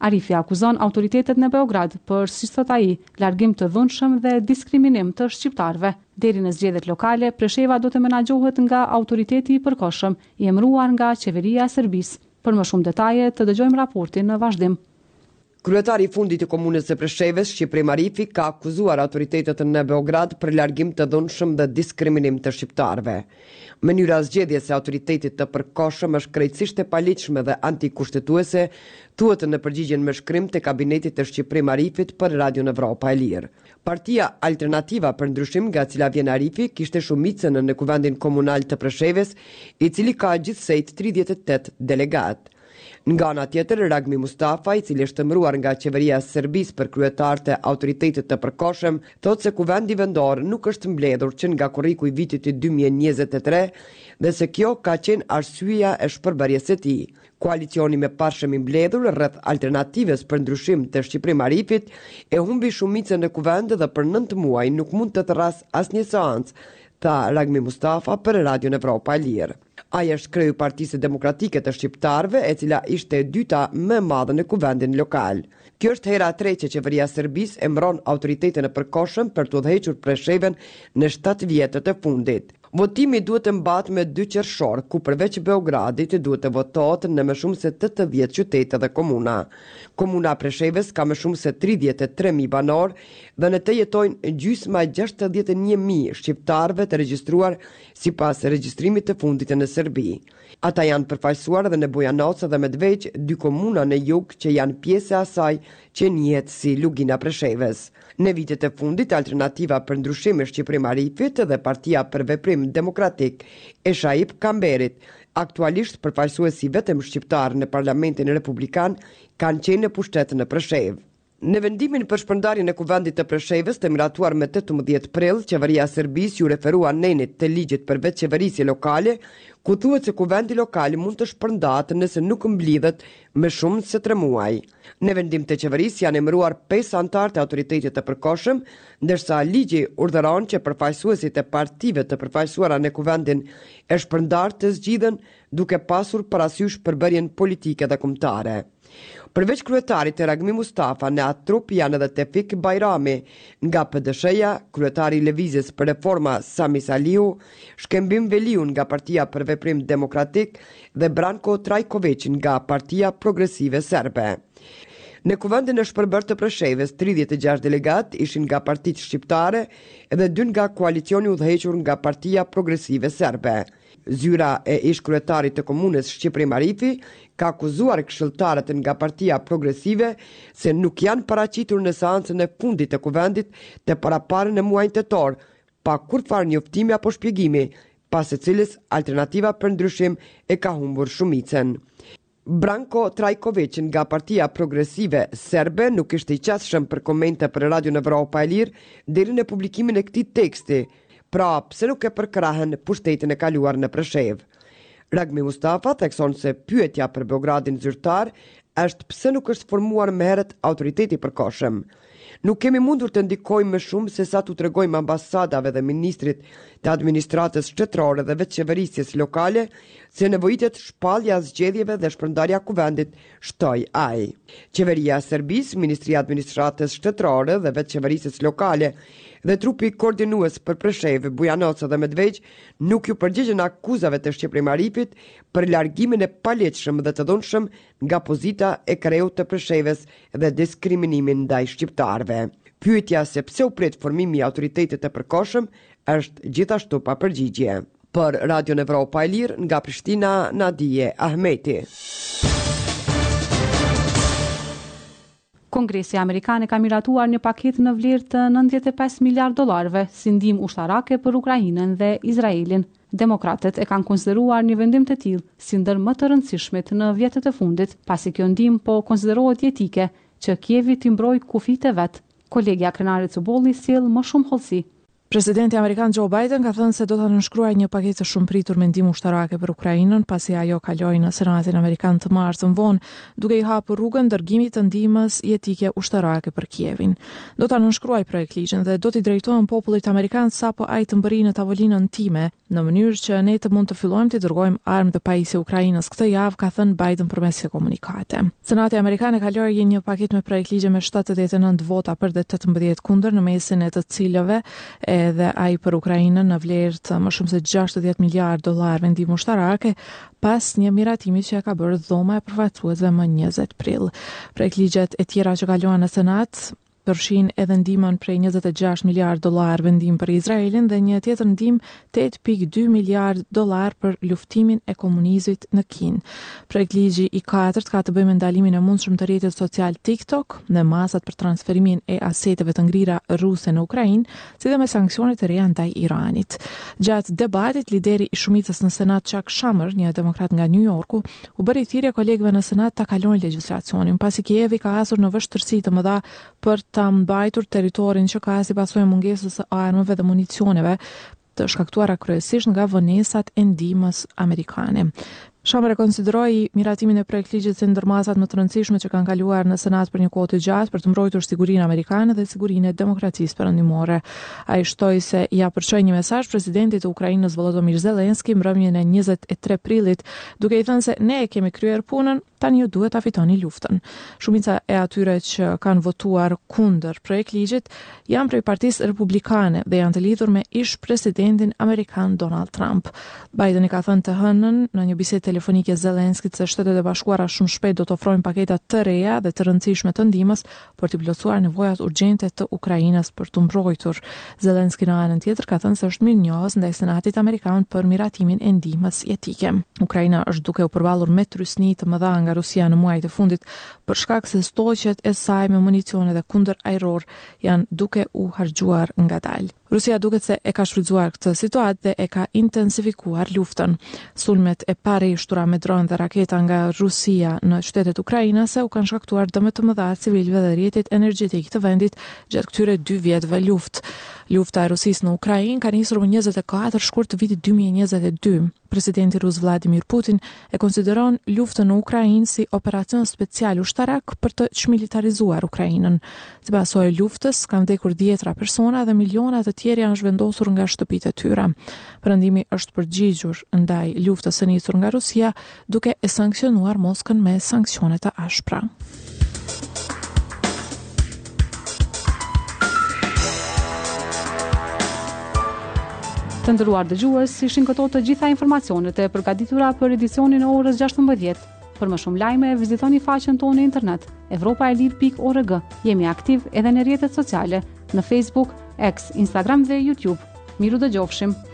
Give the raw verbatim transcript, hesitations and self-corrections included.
Arifi akuzon autoritetet në Beograd për, si thot ai, largim të dhunshëm dhe diskriminim të shqiptarëve. Deri në zgjedhjet lokale, Presheva do të menaxhohet nga autoriteti i përkohshëm, i emëruar nga qeveria e Serbisë. Për më shumë detaje të dëgjojmë raportin në vazhdim. Kryetari i fundit të komunës së Preshevës, Shqiprim Arifi, ka akuzuar autoritetet në Beograd për largim të dhunshëm dhe diskriminim të shqiptarëve. Mënyra zgjedhjes së autoritetit të përkohshëm është krejtësisht e paligjshme dhe antikushtetuese, thuhet në përgjigjen me shkrim të kabinetit të Shqiprim Arifit për Radio Evropa e Lirë. Partia Alternativa për Ndryshim, nga cila vjen Arifi, kishte shumicën në kuvendin komunal të Preshevës, i cili ka gjithsej tridhjetë e tetë delegat. Nga ana tjetër, Ragmi Mustafa, i cili është emëruar nga qeveria e Serbisë për kryetar të autoritetit të përkohshëm, thotë se kuvendi vendor nuk është mbledhur që nga korriku i vitit dy mijë e njëzet e tre dhe se kjo ka qenë arsyeja e shpërbërjes së tij. Koalicioni me parshëm i mbledhur rreth alternativës për ndryshim të Shqiprim Arifit e humbi shumicën në kuvend dhe për nëntë muaj nuk mund të thras asnjë seancë, tha Ragmi Mustafa për Radio Evropa e Lirë. Ai është kreu i Partisë Demokratike të Shqiptarëve, e cila ishte e dyta më e madhe në kuvendin lokal. Kjo është hera e tretë që qeveria e Serbisë emëron autoritetin e përkohshëm për të udhëhequr Preshevën në shtatë vjetët e fundit. Votimi duhet të mbahet me dy qershor, ku përveç Beogradit duhet të votohet në më shumë se tetëdhjetë qytete dhe komuna. Komuna Preshevës ka më shumë se tridhjetë e tre mijë banor dhe në të jetojnë gjysma e gjashtëdhjetë e një mijë shqiptarëve të regjistruar sipas regjistrimit të fundit në Serbi. Ata janë përfaqësuar edhe në Bujanoc dhe Medveq, dy komuna në jug që janë pjesë e asaj që njihet si Lugina Preshevës. Në vitet e fundit, Alternativa për Ndryshim e Shqiprim Arifit dhe Partia për Veprim Demokratik e Shaip Kamberit, aktualisht përfaqësuesi vetëm shqiptar në Parlamentin Republikan, kanë qenë në pushtet në Preshevë. Në vendimin për shpërndarjen e kuvendit të Preshevës të miratuar me tetëmbëdhjetë prill, qeveria e Serbisë ju referua nenit të ligjit për vetëqeverisje lokale, ku thuhet se kuvendi lokal mund të shpërndahet nëse nuk mblidhet më shumë se tre muaj. Në vendim të qeverisë janë emëruar pesë anëtar të autoritetit të përkohshëm, ndërsa ligji urdhëron që përfaqësuesit e partive të përfaqësuara në kuvendin e shpërndar të zgjidhen duke pasur parasysh përbërjen politike dhe kombëtare. Përveç kryetarit e Ragmi Mustafa, në atë trup janë edhe Tefik Bajrami, nga P D S-ja, kryetari i Lëvizjes për Reforma Sami Salihu, Shkembim Veliu nga Partia për Veprim Demokratik dhe Branko Trajković nga Partia Progresive Serbe. Në kuvendin e shpërbër të Preshevës, tridhjetë e gjashtë delegat ishin nga partitë shqiptare dhe dy nga koalicioni udhëhequr nga Partia Progresive Serbe. Zyra e ish kryetarit të komunës Shqiprim Arifi ka akuzuar këshilltarët nga Partia Progresive se nuk janë paraqitur në seancën e fundit të kuvendit të paraparën në muajin tetor, pa kurrfarë njoftimi apo shpjegimi, pas së cilës Alternativa për Ndryshim e ka humbur shumicën. Branko Trajković nga Partia Progresive Serbe nuk ishte i qasshëm për komente për Radio Evropa e Lirë deri në publikimin e këtij teksti. Pra, pse nuk e përkrahen pushtetin e kaluar në Preshevë. Ragmi Mustafa thekson se pyetja për Beogradin zyrtar është pse nuk është formuar më herët autoriteti i përkohshëm. Nuk kemi mundur të ndikojmë më shumë se sa t'u tregojmë ambasadave dhe ministrit të administratës shtetërore dhe vetëqeverisjes lokale se nevojitet shpallja zgjedhjeve dhe shpërndarja kuvendit, shtoi ai. Qeveria e Serbisë, Ministria e Administratës Shtetërore dhe Vetëqeverisjes Lokale dhe trupi koordinues për Preshevë, Bujanoc dhe Medveq nuk ju përgjigjen akuzave të Shqiprim Arifit për largimin e palegjshëm dhe të dhunshëm nga pozita e kreut të Preshevës dhe diskriminimin ndaj shqiptarëve. Pyetja se pse u prit formimi i autoritetit të përkohshëm është gjithashtu pa përgjigje. Për Radio Evropa e Lirë, nga Prishtina, Nadije Ahmeti. Kongresi Amerikan ka miratuar një paketë në vlerë të nëntëdhjetë e pesë miliardë dollarëve si ndihmë ushtarake për Ukrainën dhe Izraelin. Demokratët e kanë konsideruar një vendim të tillë si ndër më të rëndësishmit në vjetët e fundit, pasi kjo ndihmë po konsiderohet jetike që Kievi t'i mbrojë kufijtë e vet. Kolegja krenarit Cubolli sjell më shumë hollësi. Presidenti amerikan Joe Biden ka thënë se do ta nënshkruajë një paketë të shumëpritur me ndihmë ushtarake për Ukrainën, pasi ajo kaloi në Senatin Amerikan të martën vonë, duke i hapur rrugën dërgimit të ndihmës jetike ushtarake për Kievin. Do ta nënshkruajë projekt ligjin dhe do t'i drejtohen popullit amerikan sapo ai të mbërrijë në tavolinën time, në mënyrë që ne të mund të fillojmë të dërgojmë armë dhe pajisje Ukrainës këtë javë, ka thënë Biden përmes një komunikate. Senati amerikan e kaloi një paketë me projekt ligje me shtatëdhjetë e nëntë vota për dhe tetëmbëdhjetë kundër, në mesin e të cilëve edhe ai për Ukrainën në vlerë të më shumë se gjashtëdhjetë miliardë dollarëve ndihmë ushtarake, pas një miratimi që e ka bërë dhoma e përfaqësuesve më njëzet prill. Projektligjet e tjera që kaluan në Senat përfshin edhe ndihmën prej njëzet e gjashtë miliardë dollarëve ndihmë për Izraelin dhe një tjetër ndihmë tetë pikë dy miliardë dollar për luftimin e komunizmit në Kinë. Projektligji i katërt ka të bëjë me ndalimin e mundshëm të rrjetit social TikTok dhe masat për transferimin e aseteve të ngrira ruse në Ukrainë, si dhe me sanksionet të reja ndaj Iranit. Gjatë debatit, lideri i shumicës në Senat Chuck Schumer, një demokrat nga New Yorku, u bëri thirrje kolegëve në Senat ta kalojnë legjislacionin, pasi Kievi ka hasur në vështirësi të mëdha për ta mbajtur territorin që ka si pasojë mungesës së armëve dhe municioneve, të shkaktuara kryesisht nga vonesat e ndihmës amerikane. Schumer e konsideroi miratimin e projektligjit si ndër masat më të rëndësishme që kanë kaluar në Senat për një kohë të gjatë për të mbrojtur sigurinë amerikane dhe sigurinë e demokracisë perëndimore. Ai shtoi se ja përçoi një mesazh presidentit të Ukrainës Volodymyr Zelensky mbrëmjen e njëzet e tre prillit, duke i thënë se ne e kemi kryer punën, tani ju duhet ta fitoni luftën. Shumica e atyre që kanë votuar kundër projektligjit janë prej Partisë Republikane dhe janë të lidhur me ish presidentin amerikan Donald Trump. Biden i ka thënë të hënën në një bisedë telefonike Zelenskit se Shtetet e Bashkuara shumë shpejt do të ofrojnë paketa të reja dhe të rëndësishme të ndihmës për të plotësuar nevojat urgjente të Ukrainës për të mbrojtur. Zelenski në anën tjetër ka thënë se është mirënjohës ndaj Senatit Amerikan për miratimin e ndihmës jetike. Ukraina është duke u përballur me trysni të mëdha nga Rusia në muajt e fundit për shkak se stoqjet e saj me municione dhe kundër ajror janë duke u harxhuar ngadalë. Rusia duket se e ka shfrytzuar këtë situatë dhe e ka intensifikuar luftën. Sulmet e pareshtura me dronë dhe raketa nga Rusia në qytetet ukrainase u kanë shkaktuar dëme të mëdha civilëve dhe rrjetit energjetik të vendit gjatë këtyre dy vjetëve luftë. Lufta e Rusisë në Ukrainë ka nisur më njëzet e katër shkurt të vitit dy mijë e njëzet e dy. Presidenti rus Vladimir Putin e konsideron luftën në Ukrainë si operacion special ushtarak për të çmilitarizuar Ukrainën. Si pasojë e luftës kanë vdekur dhjetra persona dhe miliona të tjerë janë zhvendosur nga shtëpitë e tyre. Perëndimi është përgjigjur ndaj luftës së nisur nga Rusia, duke e sankcionuar Moskën me sanksione të ashpra. Të nderuar dëgjues, ishin këto të gjitha informacionet e përgatitura për edicionin e orës gjashtëmbëdhjetë. Për më shumë lajme, vizitoni faqen tonë në internet evropa e lir pikë org. Jemi aktiv edhe në rrjetet sociale, në Facebook, X, Instagram dhe YouTube. Miru dëgjofshim.